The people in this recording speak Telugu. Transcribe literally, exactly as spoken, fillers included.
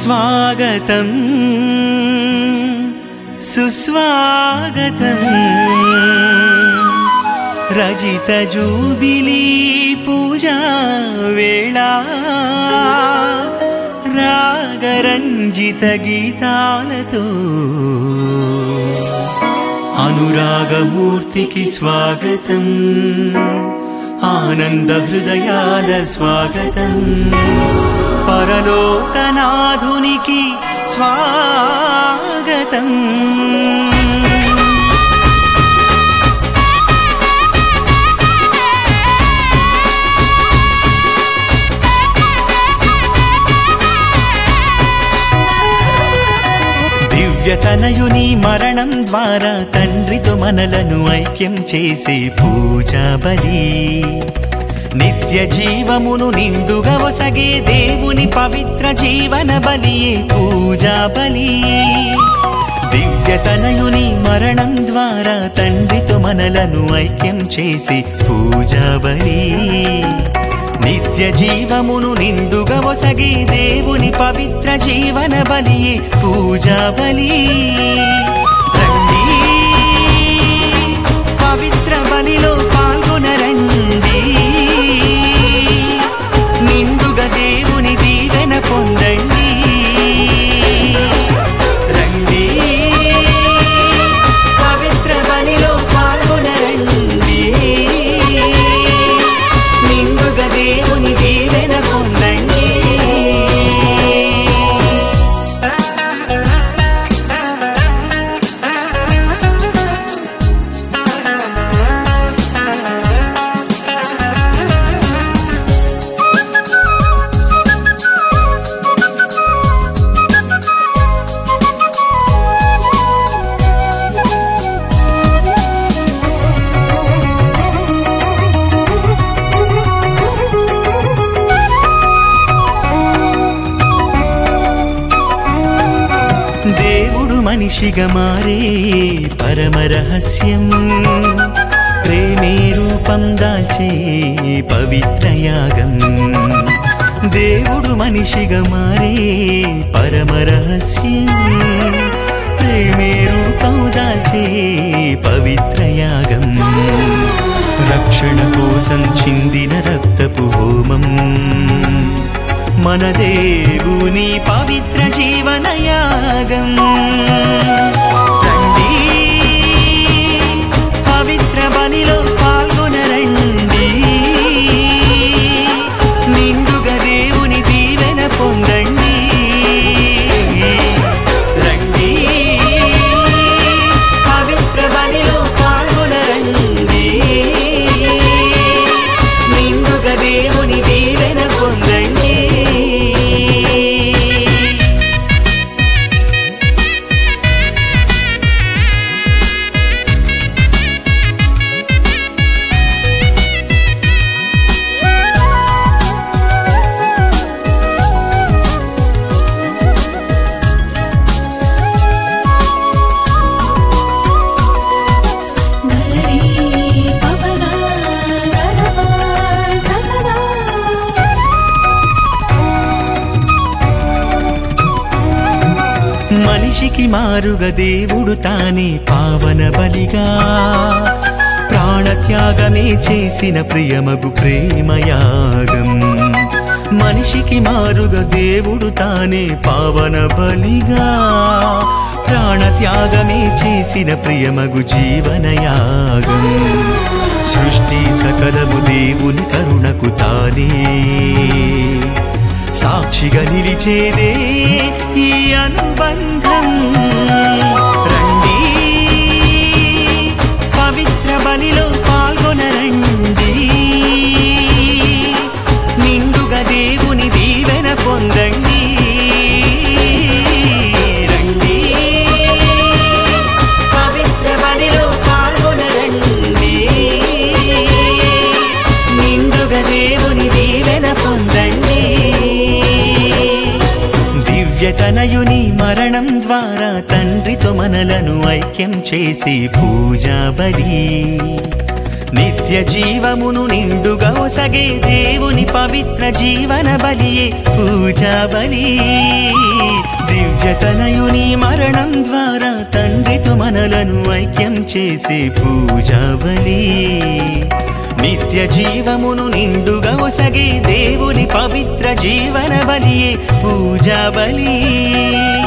స్వాగతం సుస్వాగతం రజిత జూబిలీ పూజా వేళ రాగరంజిత గీతాలతో అనురాగమూర్తికి స్వాగతం ఆనంద హృదయాల స్వాగతం పరలోకనాథునికి స్వాగతం దివ్యతనయుని మరణం ద్వారా తండ్రితో మనలను ఐక్యం చేసే పూజా బలి నిత్య జీవమును నిండుగా ఒసగే దేవుని పవిత్ర జీవన బలియే పూజా బలి దివ్యతనయుని మరణం ద్వారా తండ్రితో మనలను ఐక్యం చేసే పూజా బలి నిత్య జీవమును నిండుగా ఒసగే దేవుని పవిత్ర జీవన బలియే పూజా బలి రండి పవిత్ర బలిలో పాల్గొనరండి నిండుగా దేవుని దీవెన పొందండి రండి పవిత్ర బలిలో పాల్గొనరండి నిండుగా దేవుని దీవెన పొందండి దేవుడు మనిషిగా మారే పరమ రహస్యం ప్రేమే రూపం దాల్చే పవిత్ర యాగం దేవుడు మనిషిగా మారే పరమ రహస్యం ప్రేమే రూపం దాల్చే పవిత్ర యాగం రక్షణ కోసం చిందిన రక్తపు హోమం మన దేవుని పవిత్ర జీవన యాగం రండి పవిత్ర బలిలో పాల్గొనరండి నిండుగా దేవుని దీవెన పొందండి రండి పవిత్ర బలిలో పాల్గొనరండి నిండుగా దేవుని దీవెన పొందండి మనిషికి మారుగా దేవుడు తానే పావన బలిగా ప్రాణత్యాగమే చేసిన ప్రియమగు ప్రేమయాగం మనిషికి మారుగా దేవుడు తానే పావన బలిగా ప్రాణత్యాగమే చేసిన ప్రియమగు జీవనయాగం సృష్టి సకలము దేవుని కరుణకు తానే సాక్షిగా నిలిచేదే ఈ అనుబంధం రండి పవిత్ర బలిలో పాల్గొనరండి నిండుగా దేవుని దీవెన పొందండి రండి పవిత్ర బలిలో పాల్గొనరండి నిండుగా దేవుని దీవెన పొందండి దివ్యతనయుని మరణం ద్వారా తండ్రితో మనలను ఐక్యం చేసి పూజా బలి నిత్య జీవమును నిండుగా ఒసగే దేవుని పవిత్ర జీవన బలియే పూజా బలి. దివ్యతనయుని మరణం ద్వారా తండ్రితో మనలను ఐక్యం చేసే పూజా బలి. నిత్య జీవమును నిండుగా ఒసగే దేవుని పవిత్ర జీవన బలియే పూజా బలి.